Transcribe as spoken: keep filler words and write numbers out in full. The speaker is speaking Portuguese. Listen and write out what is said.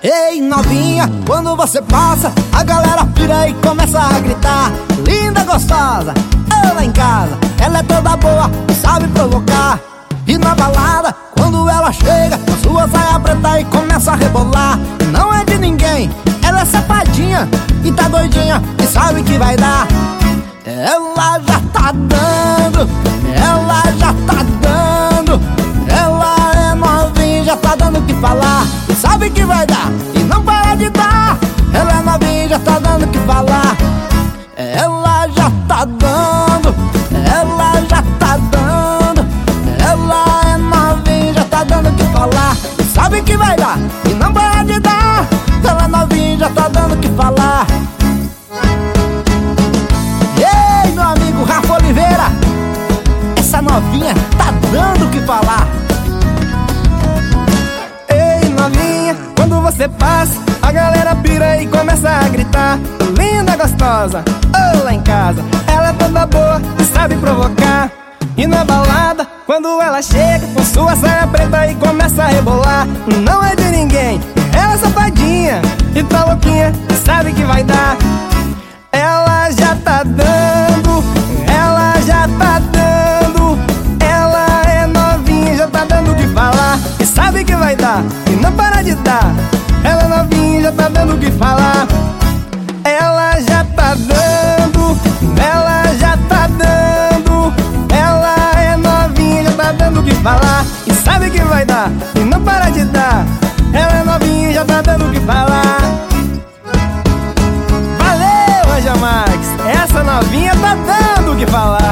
Ei, novinha, quando você passa, a galera pira e começa a gritar: linda, gostosa, ela em casa, ela é toda boa e sabe provocar. E na balada, quando ela chega, com sua saia preta e começa a rebolar, não é de ninguém, ela é safadinha e tá doidinha e sabe que vai dar. Ela já tá dando, ela já tá dando, ela é novinha, já tá dando o que falar e sabe que vai dar e não para de dar. Ela é novinha, já tá dando o que falar. Ela já tá dando, ela já tá dando, ela é novinha, já tá dando o que falar e sabe que vai dar e não para de dar. Ela é novinha, já tá dando o que falar. Ei, meu amigo Rafa Oliveira, essa novinha tá dando o que falar. Ei, novinha, quando você passa, a galera pira e começa a gritar: linda, gostosa, oh, lá em casa, ela é toda boa e sabe provocar. E na balada, quando ela chega, com sua saia preta e começa a rebolar, não é de ninguém, ela é safadinha e tá louquinha e sabe que vai dar. Ela já tá dando, ela já tá dando, ela é novinha, já tá dando o que falar e sabe que vai dar e não para de dar. Ela é novinha, já tá dando o que falar. Ela já tá dando, ela já tá dando, ela é novinha, já tá dando o que falar e sabe que vai dar e não para de dar. Ela é novinha, já tá dando o que falar. Valeu, Anja Max, essa novinha tá dando o que falar.